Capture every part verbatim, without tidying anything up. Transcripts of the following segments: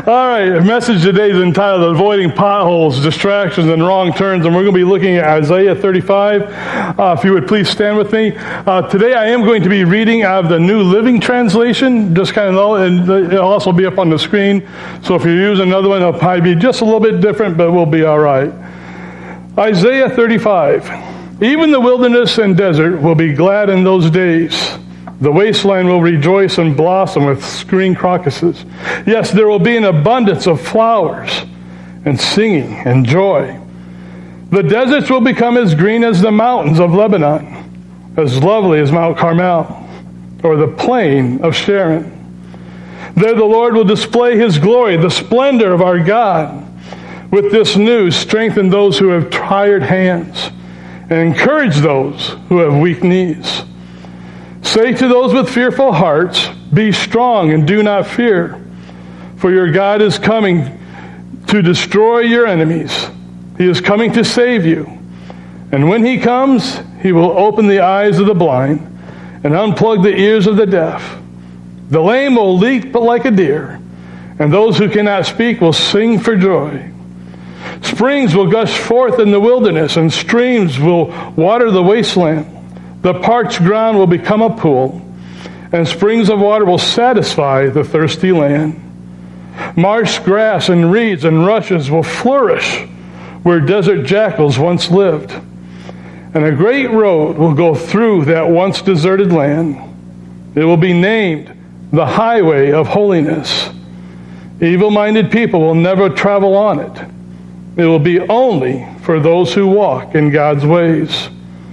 All right, the message today is entitled Avoiding Potholes, Distractions, and Wrong Turns, and we're going to be looking at Isaiah thirty-five. Uh, if you would please stand with me. Uh, today I am going to be reading out of the New Living Translation, just kind of low, and it'll also be up on the screen. So if you use another one, it'll probably be just a little bit different, but we'll be all right. Isaiah thirty-five. Even the wilderness and desert will be glad in those days. The wasteland will rejoice and blossom with green crocuses. Yes, there will be an abundance of flowers and singing and joy. The deserts will become as green as the mountains of Lebanon, as lovely as Mount Carmel, or the plain of Sharon. There the Lord will display his glory, the splendor of our God. With this news, strengthen those who have tired hands, and encourage those who have weak knees. Say to those with fearful hearts, be strong and do not fear, for your God is coming to destroy your enemies. He is coming to save you. And when he comes, he will open the eyes of the blind and unplug the ears of the deaf. The lame will leap like a deer, and those who cannot speak will sing for joy. Springs will gush forth in the wilderness, and streams will water the wasteland. The parched ground will become a pool, and springs of water will satisfy the thirsty land. Marsh grass and reeds and rushes will flourish where desert jackals once lived, and a great road will go through that once deserted land. It will be named the Highway of Holiness. Evil-minded people will never travel on it. It will be only for those who walk in God's ways.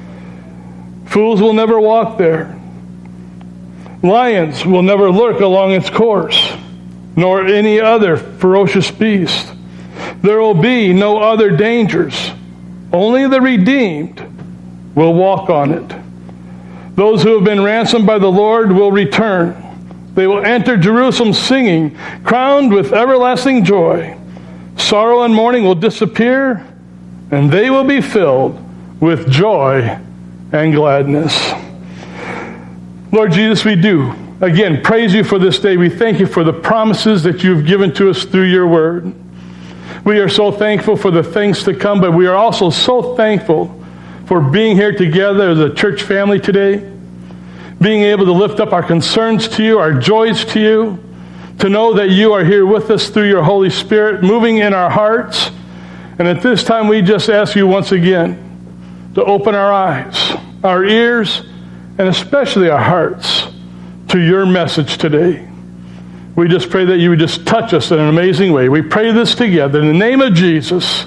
Fools will never walk there. Lions will never lurk along its course, nor any other ferocious beast. There will be no other dangers. Only the redeemed will walk on it. Those who have been ransomed by the Lord will return. They will enter Jerusalem singing, crowned with everlasting joy. Sorrow and mourning will disappear, and they will be filled with joy and gladness. Lord Jesus, we do, again, praise you for this day. We thank you for the promises that you've given to us through your word. We are so thankful for the things to come, but we are also so thankful for being here together as a church family today, being able to lift up our concerns to you, our joys to you, to know that you are here with us through your Holy Spirit, moving in our hearts. And at this time, we just ask you once again to open our eyes, our ears, and especially our hearts to your message today. We just pray that you would just touch us in an amazing way. We pray this together in the name of Jesus.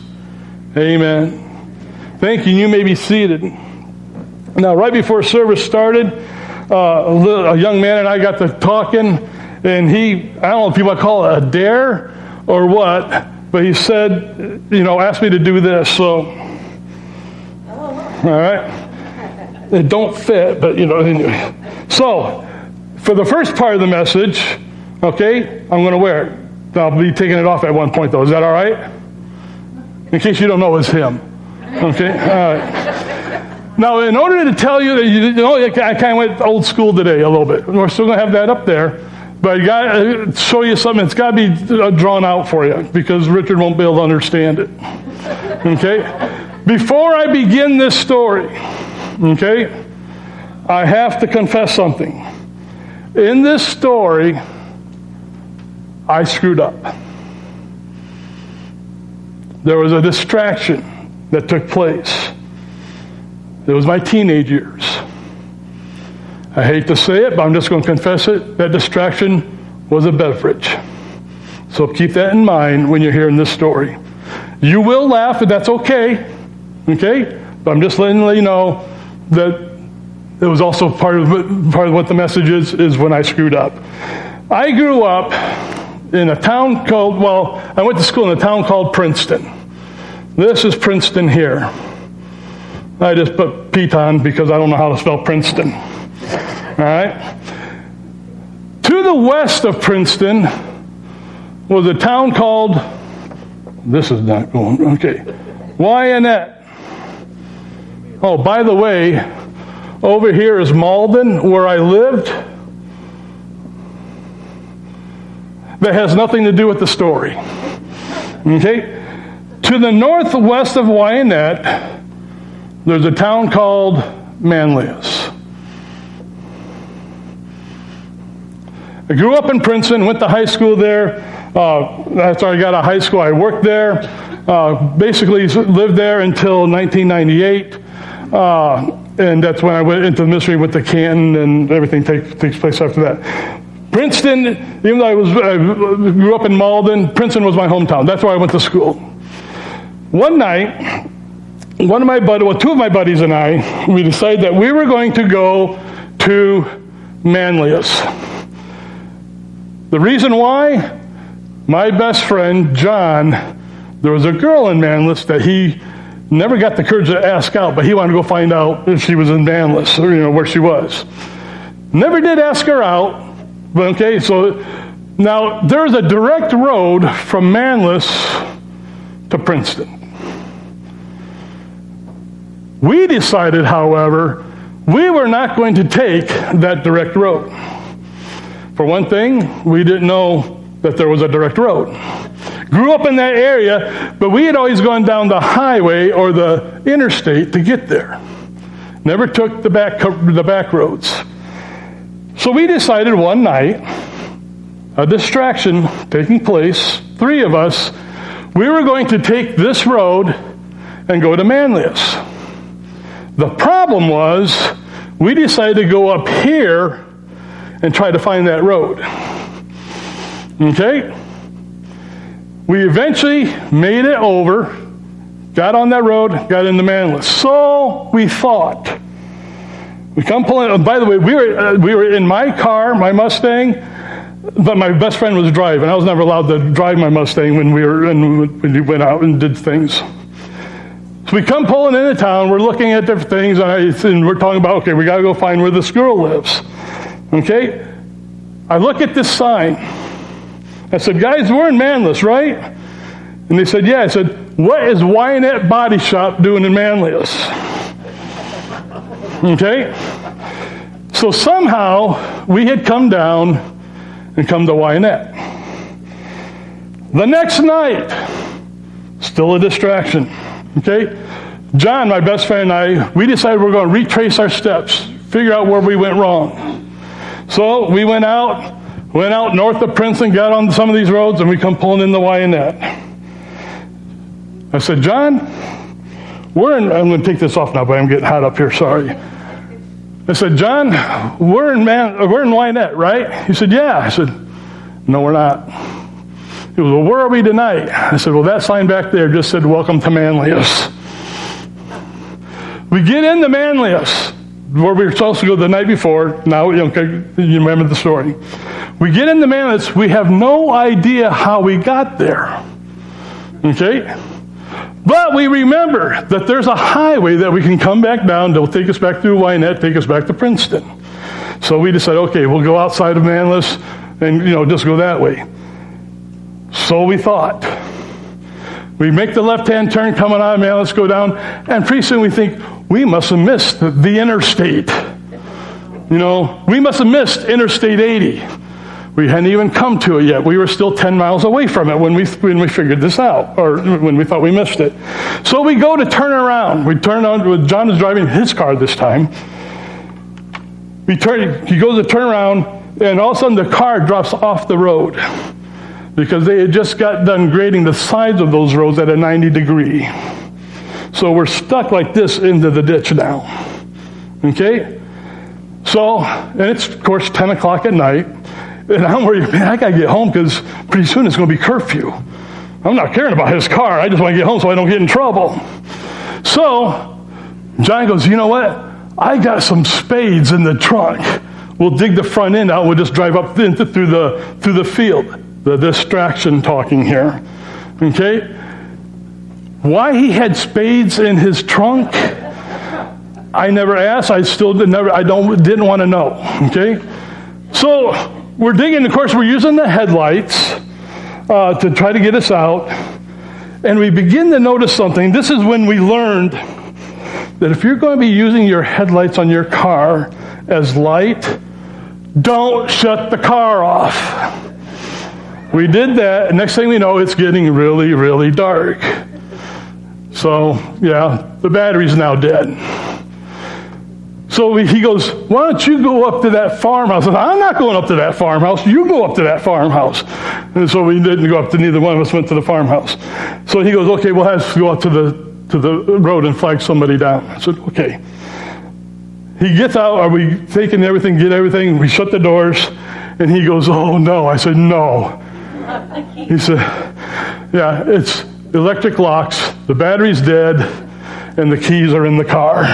Amen. Thank you. You may be seated. Now, right before service started, uh, a, little, a young man and I got to talking, and he, I don't know if you want to call it a dare or what, but he said, you know, asked me to do this, so... All right? They don't fit, but, you know. Anyway. So, for the first part of the message, okay, I'm going to wear it. I'll be taking it off at one point, though. Is that all right? In case you don't know, it's him. Okay? All right. Now, in order to tell you that, you know, I kind of went old school today a little bit. We're still going to have that up there. But I got to show you something. It's got to be drawn out for you because Richard won't be able to understand it. Okay? Before I begin this story, okay, I have to confess something. In this story, I screwed up. There was a distraction that took place. It was my teenage years. I hate to say it, but I'm just going to confess it. That distraction was a beverage. So keep that in mind when you're hearing this story. You will laugh, and that's okay. Okay? But I'm just letting you know that it was also part of part of what the message is, is when I screwed up. I grew up in a town called, well, I went to school in a town called Princeton. This is Princeton here. I just put Peton because I don't know how to spell Princeton. All right? To the west of Princeton was a town called, this is not going, okay, Wyanett. Oh, by the way, over here is Malden, where I lived. that has nothing to do with the story. Okay? To the northwest of Wyanett, there's a town called Manlius. I grew up in Princeton, went to high school there. Uh, after I got out of high school, I worked there. Uh, basically lived there until nineteen ninety-eight. Uh, and that's when I went into the ministry with the Canton, and everything take, takes place after that. Princeton, even though I was I grew up in Malden, Princeton was my hometown. That's where I went to school. One night, one of my buddies, well, two of my buddies and I, we decided that we were going to go to Manlius. The reason why? My best friend, John, there was a girl in Manlius that he never got the courage to ask out, but he wanted to go find out if she was in Manlius, or, you know, where she was. Never did ask her out. But okay, so now there's a direct road from Manlius to Princeton. We decided, however, we were not going to take that direct road. For one thing, we didn't know that there was a direct road. Grew up in that area, but we had always gone down the highway or the interstate to get there. Never took the back the back roads. So we decided one night, a distraction taking place, three of us, we were going to take this road and go to Manlius. The problem was, we decided to go up here and try to find that road. Okay? We eventually made it over, got on that road, got into Manlius. So we thought. We come pulling. By the way, we were uh, we were in my car, my Mustang, but my best friend was driving. I was never allowed to drive my Mustang when we were and when we went out and did things. So we come pulling into town. We're looking at different things, and, I, and we're talking about, okay, we got to go find where this girl lives. Okay, I look at this sign. I said, guys, we're in Manlius, right? And they said, yeah. I said, what is Wyanett Body Shop doing in Manlius? Okay? So somehow we had come down and come to Wyanett. The next night, still a distraction. Okay? John, my best friend, and I, we decided we we're going to retrace our steps, figure out where we went wrong. So we went out, went out north of Princeton, got on some of these roads, and we come pulling into Wyanett. I said, John, we're in, I'm going to take this off now, but I'm getting hot up here, sorry. I said, John, we're in Man, we're in Wyanett, right? He said, yeah. I said, no, we're not. He goes, well, where are we tonight? I said, well, that sign back there just said, welcome to Manlius. We get into Manlius, where we were supposed to go the night before. Now, you know, you remember the story. We get into Manlius. We have no idea how we got there. Okay? But we remember that there's a highway that we can come back down that will take us back through Wyanett, take us back to Princeton. So we decided, okay, we'll go outside of Manlius and, you know, just go that way. So we thought. We make the left-hand turn coming out of Manlius, go down, and pretty soon we think, we must have missed the interstate. You know, we must have missed Interstate eighty. We hadn't even come to it yet. We were still ten miles away from it when we when we figured this out, or when we thought we missed it. So we go to turn around. We turn on. John is driving his car this time. We turn. He goes to turn around, and all of a sudden the car drops off the road because they had just got done grading the sides of those roads at a ninety degree. So we're stuck like this into the ditch now. Okay. So, and it's of course ten o'clock at night. And I'm worried, man, I got to get home because pretty soon it's going to be curfew. I'm not caring about his car. I just want to get home so I don't get in trouble. So, John goes, you know what? I got some spades in the trunk. We'll dig the front end out. We'll just drive up into, through the through the field. The distraction talking here. Okay? Why he had spades in his trunk, I never asked. I still did never. I don't didn't want to know. Okay? So, we're digging, of course, we're using the headlights uh, to try to get us out. And we begin to notice something. This is when we learned that if you're going to be using your headlights on your car as light, don't shut the car off. We did that, and next thing we know, it's getting really, really dark. So, yeah, the battery's now dead. So we, he goes, why don't you go up to that farmhouse? I said, I'm not going up to that farmhouse. You go up to that farmhouse. And so we didn't go up to, neither one of us went to the farmhouse. So he goes, okay, we'll have to go out to the to the road and flag somebody down. I said, okay. He gets out, are we taking everything, get everything? We shut the doors, and he goes, oh no. I said, no. He said, yeah, it's electric locks, the battery's dead, and the keys are in the car.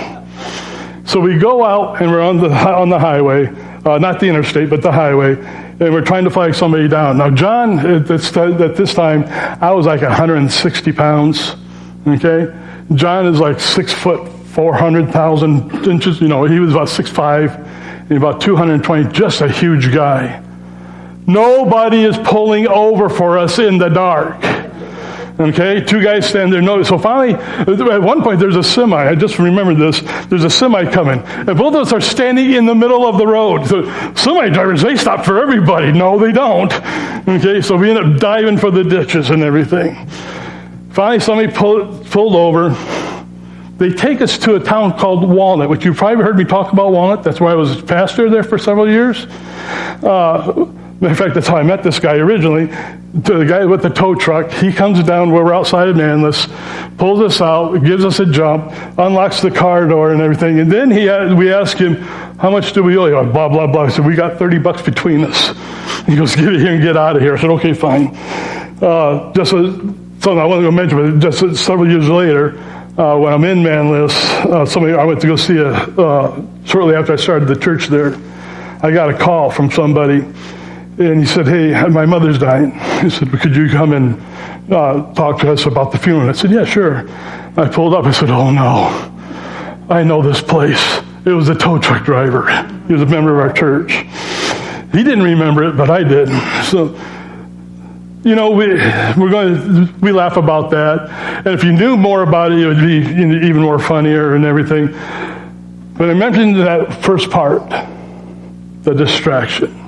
So we go out, and we're on the on the highway, uh, not the interstate, but the highway, and we're trying to flag somebody down. Now, John, at this, at this time, I was like one hundred sixty pounds, okay? John is like six foot, four hundred thousand inches. You know, he was about six five, and about two hundred twenty, just a huge guy. Nobody is pulling over for us in the dark. Okay, two guys stand there. No, so finally, at one point, there's a semi. I just remembered this. There's a semi coming, and both of us are standing in the middle of the road. So semi drivers, they stop for everybody. No, they don't. Okay, so we end up diving for the ditches and everything. Finally, somebody pull, pulled over. They take us to a town called Walnut, which you've probably heard me talk about Walnut. That's where I was pastor there for several years. Uh, matter of fact, that's how I met this guy originally. The guy with the tow truck, he comes down where we're outside of Manlius, pulls us out, gives us a jump, unlocks the car door and everything. And then he we ask him, how much do we owe you? Blah, blah, blah. I said, we got thirty bucks between us. He goes, get it here and get out of here. I said, okay, fine. Uh, just a, something I wasn't going to mention, but just several years later, uh, when I'm in Manlius, uh, somebody I went to go see a, uh, shortly after I started the church there, I got a call from somebody. And he said, hey, my mother's dying. He said, could you come and uh, talk to us about the funeral? I said, yeah, sure. I pulled up. I said, oh, no. I know this place. It was a tow truck driver. He was a member of our church. He didn't remember it, but I did. So, you know, we, we're going to, we laugh about that. And if you knew more about it, it would be even more funnier and everything. But I mentioned that first part, the distraction.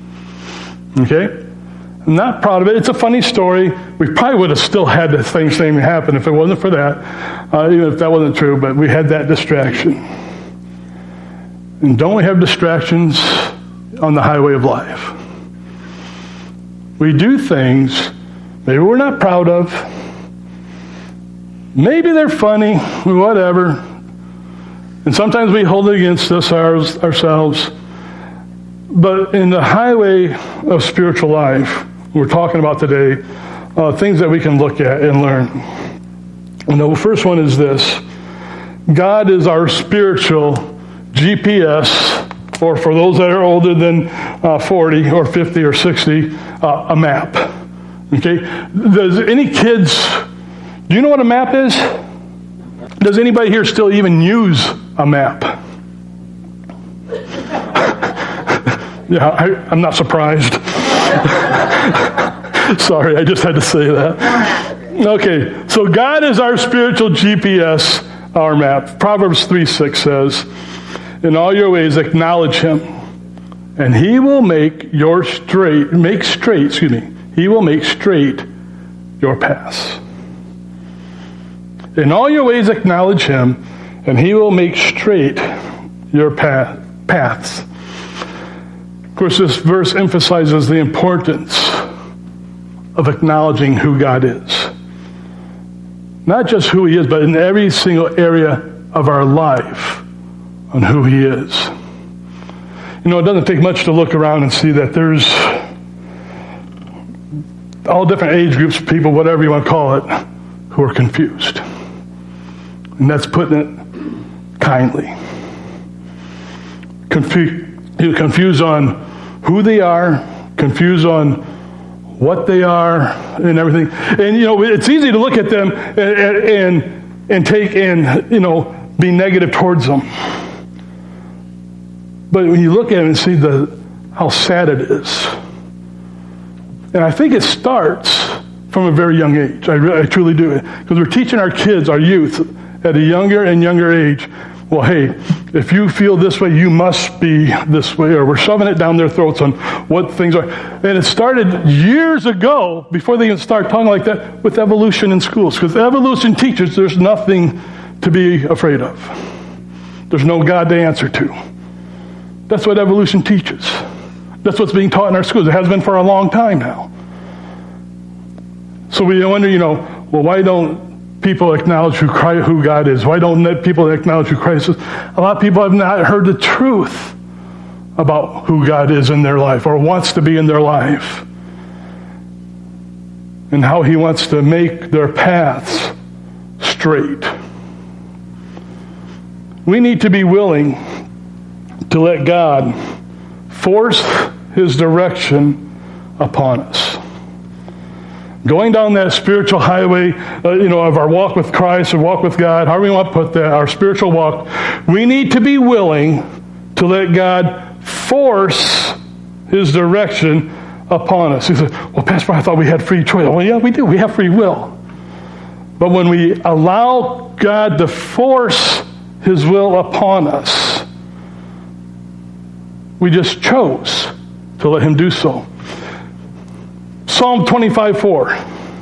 Okay? I'm not proud of it. It's a funny story. We probably would have still had the same thing happen if it wasn't for that, uh, even if that wasn't true, but we had that distraction. And don't we have distractions on the highway of life? We do things maybe we're not proud of. Maybe they're funny, whatever. And sometimes we hold it against us ours, ourselves. But in the highway of spiritual life, we're talking about today, uh, things that we can look at and learn. And the first one is this. God is our spiritual G P S, or for those that are older than uh, forty or fifty or sixty, uh, a map. Okay? Does any kids, do you know what a map is? Does anybody here still even use a map? Yeah, I, I'm not surprised. Sorry, I just had to say that. Okay, so God is our spiritual G P S, our map. Proverbs three six says, in all your ways acknowledge him, and he will make your straight, make straight, excuse me, he will make straight your paths. In all your ways acknowledge him, and he will make straight your path, paths. Of course, this verse emphasizes the importance of acknowledging who God is. Not just who he is, but in every single area of our life on who he is. You know, it doesn't take much to look around and see that there's all different age groups, people, whatever you want to call it, who are confused. And that's putting it kindly. Confused. You're confused on who they are, confused on what they are, and everything. And, you know, it's easy to look at them and, and, and take and, you know, be negative towards them. But when you look at them and see the how sad it is, and I think it starts from a very young age. I, really, I truly do. Because we're teaching our kids, our youth, at a younger and younger age, well, hey, if you feel this way, you must be this way, or we're shoving it down their throats on what things are. And it started years ago, before they even start talking like that, with evolution in schools. Because evolution teaches there's nothing to be afraid of. There's no God to answer to. That's what evolution teaches. That's what's being taught in our schools. It has been for a long time now. So we wonder, you know, well, why don't people acknowledge who Christ, who God is? Why don't people acknowledge who Christ is? A lot of people have not heard the truth about who God is in their life or wants to be in their life, and how he wants to make their paths straight. We need to be willing to let God force his direction upon us. Going down that spiritual highway, uh, you know, of our walk with Christ or walk with God, however you want to put that, our spiritual walk, we need to be willing to let God force his direction upon us. He said, well, Pastor, I thought we had free choice. Well, yeah, we do. We have free will. But when we allow God to force his will upon us, we just chose to let him do so. Psalm twenty-five four.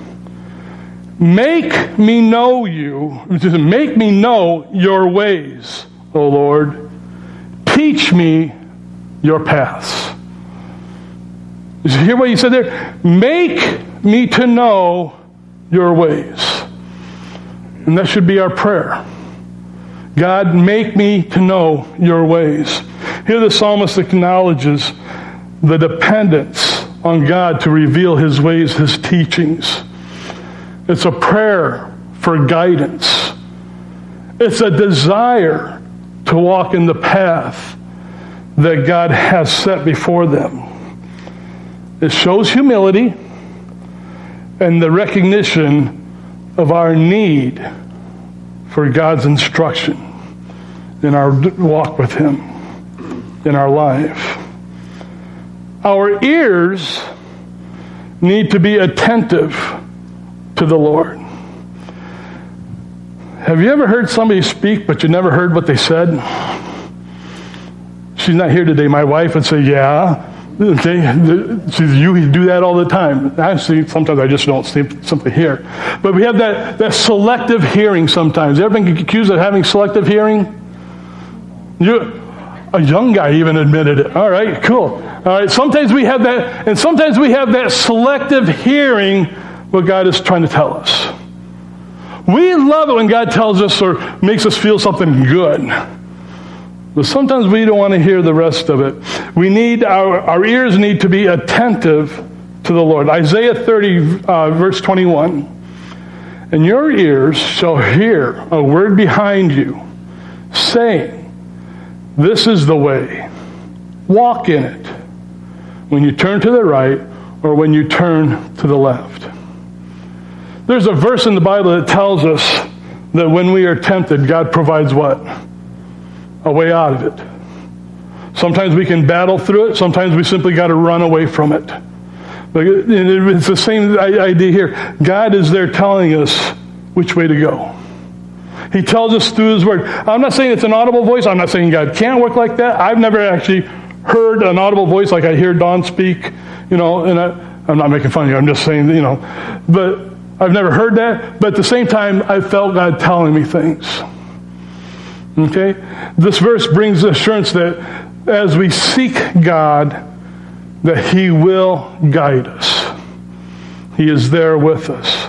Make me know you, make me know your ways, O Lord. Teach me your paths. Did you hear what he said there? Make me to know your ways. And that should be our prayer. God, make me to know your ways. Here the psalmist acknowledges the dependence on God to reveal his ways, his teachings. It's a prayer for guidance. It's a desire to walk in the path that God has set before them. It shows humility and the recognition of our need for God's instruction in our walk with him, in our life. Our ears need to be attentive to the Lord. Have you ever heard somebody speak, but you never heard what they said? She's not here today. My wife would say, yeah. Okay. She says, you do that all the time. Actually, sometimes I just don't simply hear. But we have that, that selective hearing sometimes. You ever been accused of having selective hearing? You, a young guy even admitted it. All right, cool. All right, sometimes we have that, and sometimes we have that selective hearing what God is trying to tell us. We love it when God tells us or makes us feel something good. But sometimes we don't want to hear the rest of it. We need, our, our ears need to be attentive to the Lord. Isaiah thirty, uh, verse twenty-one. And your ears shall hear a word behind you, saying, this is the way. Walk in it. When you turn to the right or when you turn to the left. There's a verse in the Bible that tells us that when we are tempted, God provides what? A way out of it. Sometimes we can battle through it. Sometimes we simply got to run away from it. But it's the same idea here. God is there telling us which way to go. He tells us through his word. I'm not saying it's an audible voice. I'm not saying God can't work like that. I've never actually heard an audible voice like I hear Dawn speak, you know, and I, I'm not making fun of you. I'm just saying, you know, but I've never heard that. But at the same time, I felt God telling me things. Okay? This verse brings assurance that as we seek God, that he will guide us. He is there with us.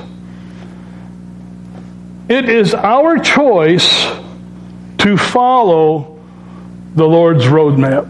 It is our choice to follow the Lord's roadmap.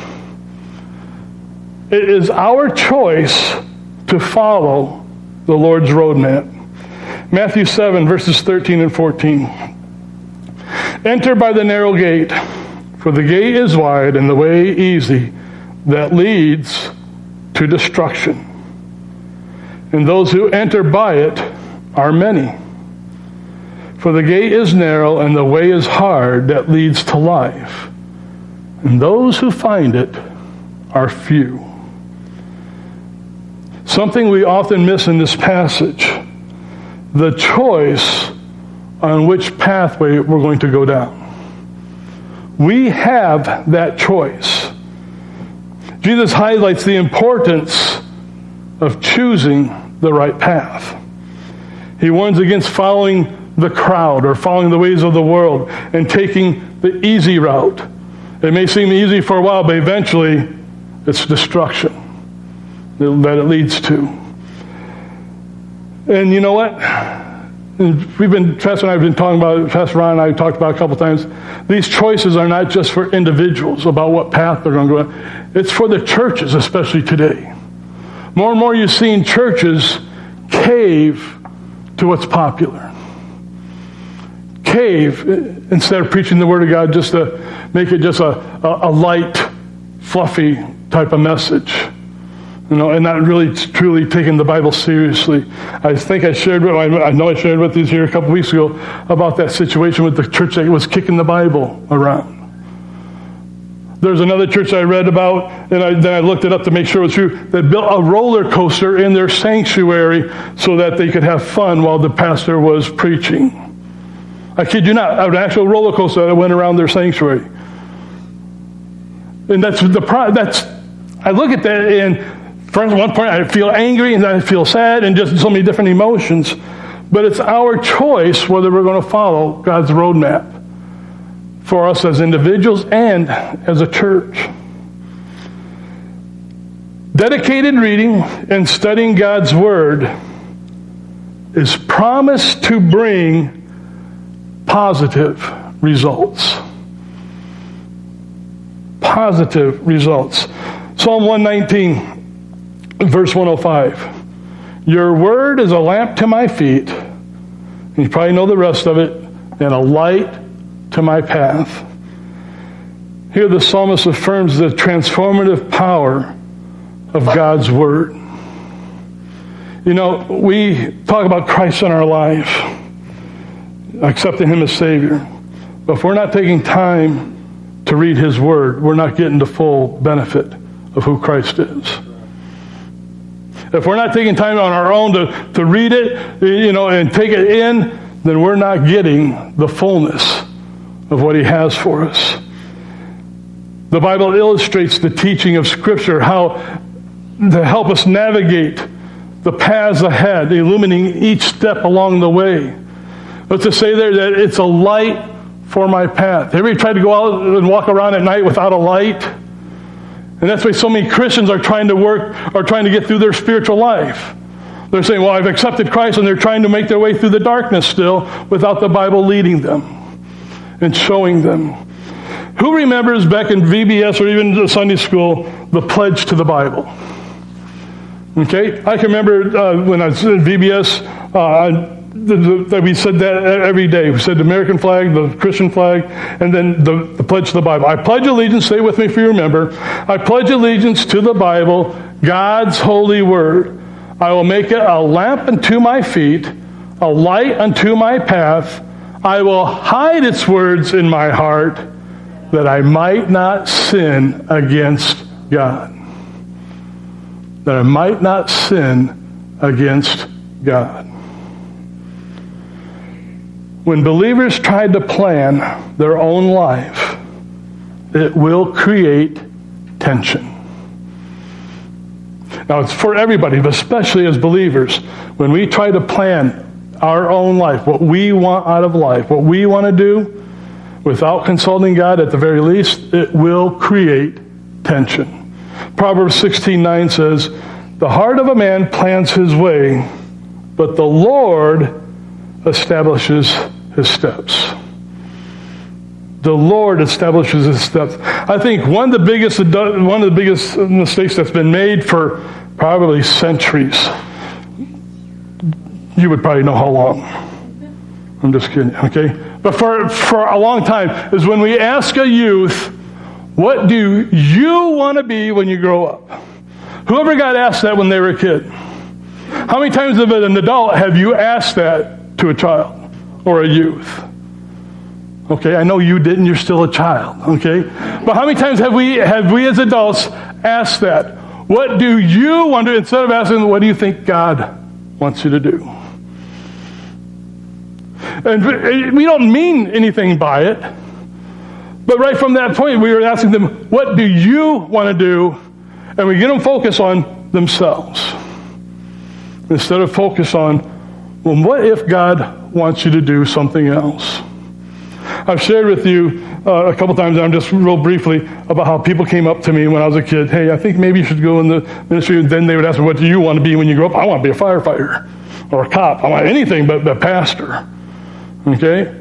It is our choice to follow the Lord's roadmap. Matthew seven, verses thirteen and fourteen. Enter by the narrow gate, for the gate is wide and the way easy that leads to destruction. And those who enter by it are many. For the gate is narrow and the way is hard that leads to life. And those who find it are few. Something we often miss in this passage, the choice on which pathway we're going to go down. We have that choice. Jesus highlights the importance of choosing the right path. He warns against following the crowd or following the ways of the world and taking the easy route. It may seem easy for a while, but eventually it's destruction that it leads to. And you know what? We've been, Pastor and I have been talking about, Pastor Ron and I have talked about a couple times, these choices are not just for individuals about what path they're going to go on. It's for the churches, especially today. More and more you're seeing churches cave to what's popular. Cave, instead of preaching the Word of God, just to make it just a, a, a light, fluffy type of message. You know, and not really truly taking the Bible seriously. I think I shared with, I know I shared with you here a couple weeks ago about that situation with the church that was kicking the Bible around. There's another church I read about, and I, then I looked it up to make sure it was true, that built a roller coaster in their sanctuary so that they could have fun while the pastor was preaching. I kid you not, an actual roller coaster that went around their sanctuary. And that's the pro- that's I look at that, and at one point I feel angry and then I feel sad and just so many different emotions. But it's our choice whether we're going to follow God's roadmap for us as individuals and as a church. Dedicated reading and studying God's Word is promised to bring positive results. Positive results. Psalm one nineteen, verse one oh five. Your word is a lamp to my feet, and you probably know the rest of it, and a light to my path. Here the psalmist affirms the transformative power of God's Word. You know, we talk about Christ in our life, accepting Him as Savior. But if we're not taking time to read His Word, we're not getting the full benefit of who Christ is. If we're not taking time on our own to, to read it, you know, and take it in, then we're not getting the fullness of what He has for us. The Bible illustrates the teaching of Scripture, how to help us navigate the paths ahead, illuminating each step along the way. But to say there that it's a light for my path. Have you ever tried to go out and walk around at night without a light? And that's why so many Christians are trying to work, are trying to get through their spiritual life. They're saying, well, I've accepted Christ, and they're trying to make their way through the darkness still without the Bible leading them and showing them. Who remembers back in V B S or even Sunday school, the pledge to the Bible? Okay, I can remember uh, when I was in V B S, uh, that we said that every day. We said the American flag, the Christian flag, and then the, the pledge to the Bible. I pledge allegiance, say with me if you remember, I pledge allegiance to the Bible, God's holy word. I will make it a lamp unto my feet, a light unto my path. I will hide its words in my heart, that I might not sin against God. That I might not sin against God. When believers try to plan their own life, it will create tension. Now, it's for everybody, but especially as believers. When we try to plan our own life, what we want out of life, what we want to do, without consulting God at the very least, it will create tension. Proverbs sixteen nine says, the heart of a man plans his way, but the Lord establishes his steps. The Lord establishes his steps. I think one of the biggest one of the biggest mistakes that's been made for probably centuries. You would probably know how long. I'm just kidding, okay? But for, for a long time is when we ask a youth, what do you want to be when you grow up? Whoever got asked that when they were a kid? How many times as an adult have you asked that to a child or a youth? Okay, I know you didn't, you're still a child, okay? But how many times have we have we as adults asked that? What do you want to, instead of asking, what do you think God wants you to do? And we don't mean anything by it, But right from that point, we were asking them, what do you want to do? And we get them focused on themselves. Instead of focus on, well, what if God wants you to do something else? I've shared with you uh, a couple times, and I'm just real briefly, about how people came up to me when I was a kid. Hey, I think maybe you should go in the ministry. And then they would ask me, what do you want to be when you grow up? I want to be a firefighter or a cop. I want anything but a pastor. Okay?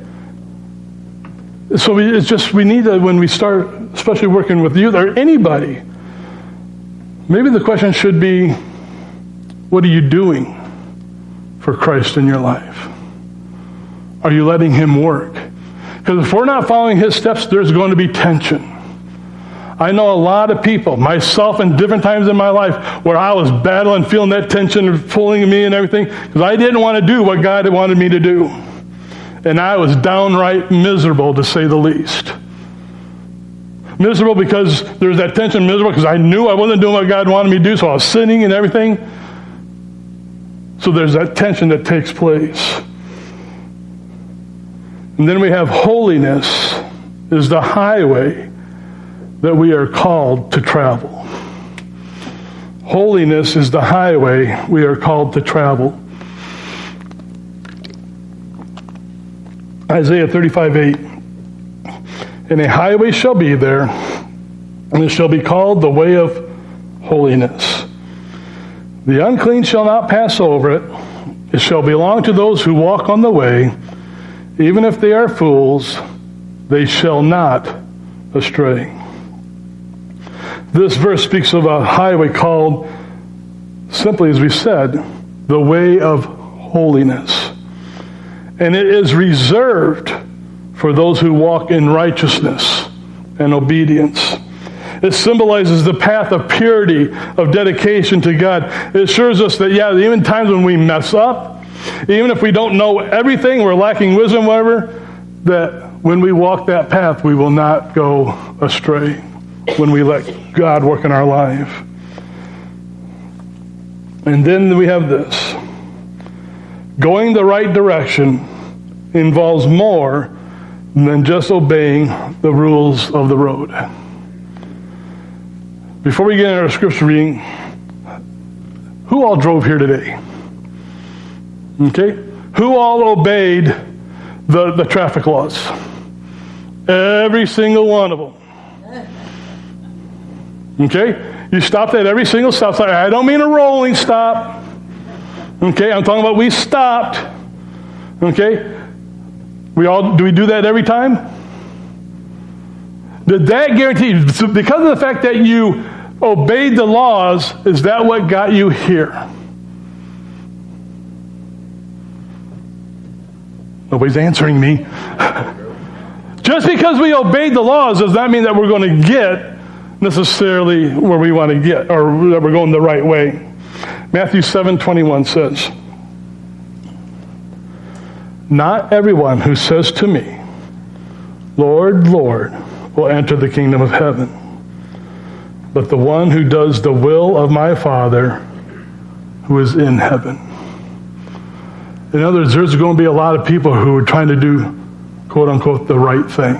So we, it's just, we need to, when we start, especially working with youth or anybody, maybe the question should be, what are you doing for Christ in your life? Are you letting Him work? Because if we're not following His steps, there's going to be tension. I know a lot of people, myself in different times in my life, where I was battling, feeling that tension pulling me and everything, because I didn't want to do what God wanted me to do. And I was downright miserable, to say the least. Miserable because there was that tension, miserable because I knew I wasn't doing what God wanted me to do, so I was sinning and everything. So there's that tension that takes place. And then we have holiness is the highway that we are called to travel. Holiness is the highway we are called to travel. Isaiah thirty-five eight. And a highway shall be there, and it shall be called the way of holiness. The unclean shall not pass over it. It shall belong to those who walk on the way. Even if they are fools, they shall not astray. This verse speaks of a highway called, simply as we said, the way of holiness. And it is reserved for those who walk in righteousness and obedience. It symbolizes the path of purity, of dedication to God. It assures us that, yeah, even times when we mess up, even if we don't know everything, we're lacking wisdom, whatever, that when we walk that path, we will not go astray when we let God work in our life. And then we have this. Going the right direction involves more than just obeying the rules of the road. Before we get into our scripture reading, who all drove here today? Okay? Who all obeyed the, the traffic laws? Every single one of them. Okay? You stopped at every single stop sign. I don't mean a rolling stop. Okay? I'm talking about we stopped. Okay? We all, do we do that every time? Did that guarantee you, because of the fact that you obeyed the laws, is that what got you here? Nobody's answering me. Just because we obeyed the laws does not mean that we're going to get necessarily where we want to get, or that we're going the right way. Matthew seven twenty-one says, "Not everyone who says to me, 'Lord, Lord,' will enter the kingdom of heaven, but the one who does the will of my Father who is in heaven." In other words, there's going to be a lot of people who are trying to do, quote unquote, the right thing.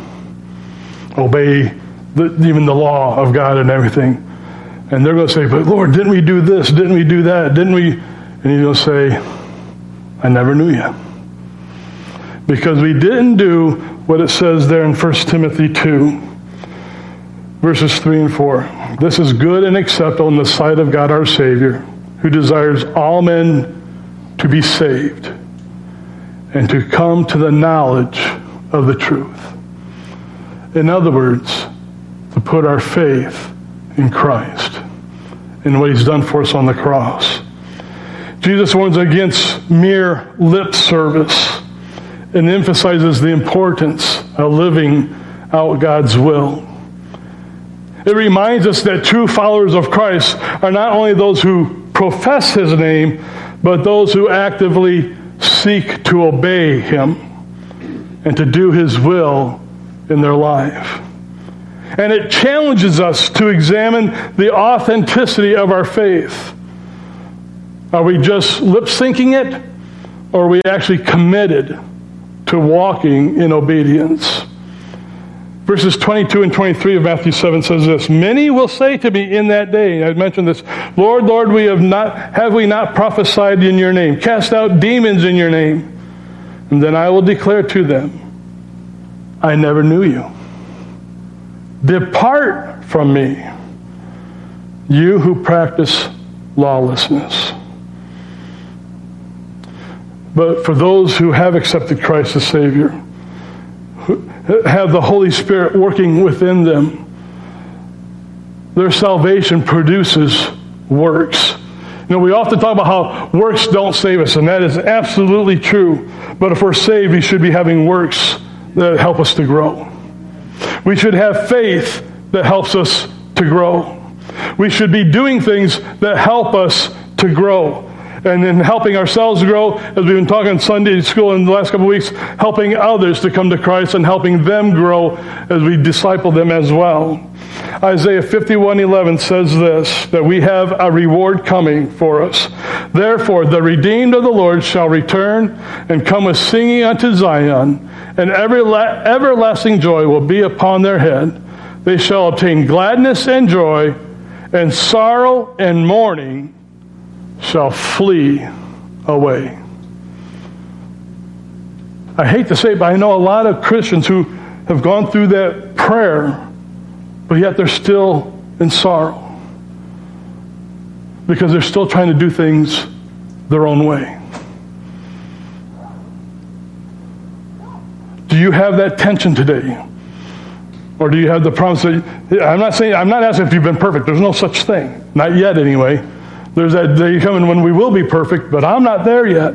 Obey the, even the law of God and everything. And they're going to say, "But Lord, didn't we do this? Didn't we do that? Didn't we?" And He's going to say, "I never knew you." Because we didn't do what it says there in First Timothy two, verses three and four. "This is good and acceptable in the sight of God our Savior, who desires all men to be saved and to come to the knowledge of the truth." In other words, to put our faith in Christ and what He's done for us on the cross. Jesus warns against mere lip service and emphasizes the importance of living out God's will. It reminds us that true followers of Christ are not only those who profess His name, but those who actively seek to obey Him and to do His will in their life. And it challenges us to examine the authenticity of our faith. Are we just lip-syncing it, or are we actually committed to walking in obedience? Verses twenty-two and twenty-three of Matthew seven says this, many will say to me in that day, I mentioned this, Lord, Lord, we have not, have we not prophesied in your name, cast out demons in your name? And then I will declare to them, I never knew you. Depart from me, you who practice lawlessness. But for those who have accepted Christ as Savior, who have the Holy Spirit working within them, their salvation produces works. You know, we often talk about how works don't save us, and that is absolutely true. But if we're saved, we should be having works that help us to grow. We should have faith that helps us to grow. We should be doing things that help us to grow. And in helping ourselves grow, as we've been talking Sunday school in the last couple of weeks, helping others to come to Christ and helping them grow as we disciple them as well. Isaiah fifty-one eleven says this, that we have a reward coming for us. Therefore, the redeemed of the Lord shall return and come with singing unto Zion, and every la- everlasting joy will be upon their head. They shall obtain gladness and joy, and sorrow and mourning shall flee away. I hate to say it, but I know a lot of Christians who have gone through that prayer, but yet they're still in sorrow because they're still trying to do things their own way. Do you have that tension today? Or do you have the promise that, I'm not saying, I'm not asking if you've been perfect. There's no such thing. Not yet anyway. There's that day coming when we will be perfect, but I'm not there yet.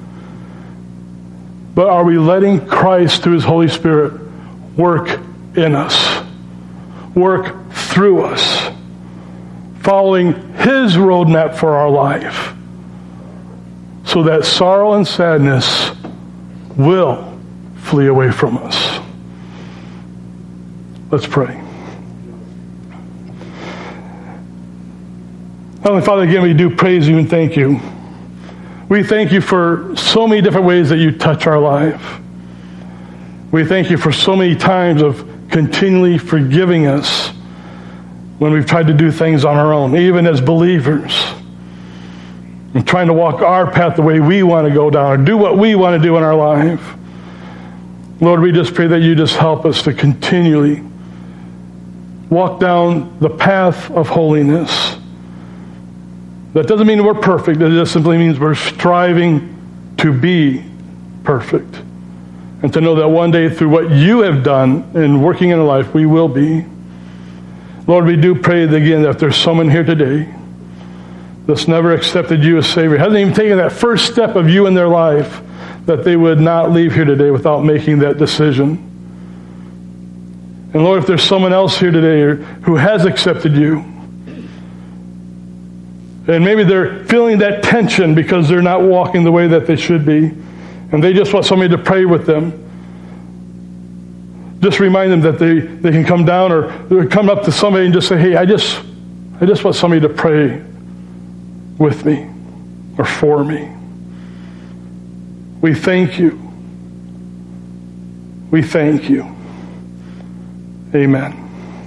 But are we letting Christ, through His Holy Spirit, work in us? Work through us? Following His roadmap for our life, so that sorrow and sadness will flee away from us. Let's pray. Heavenly Father, again, we do praise you and thank you. We thank you for so many different ways that you touch our life. We thank you for so many times of continually forgiving us when we've tried to do things on our own, even as believers, and trying to walk our path the way we want to go down, or do what we want to do in our life. Lord, we just pray that you just help us to continually walk down the path of holiness. That doesn't mean we're perfect. It just simply means we're striving to be perfect. And to know that one day through what you have done in working in our life, we will be. Lord, we do pray that again that if there's someone here today that's never accepted you as Savior, hasn't even taken that first step of you in their life, that they would not leave here today without making that decision. And Lord, if there's someone else here today who has accepted you, and maybe they're feeling that tension because they're not walking the way that they should be, and they just want somebody to pray with them, just remind them that they, they can come down or come up to somebody and just say, hey, I just, I just want somebody to pray with me or for me. We thank you. We thank you. Amen.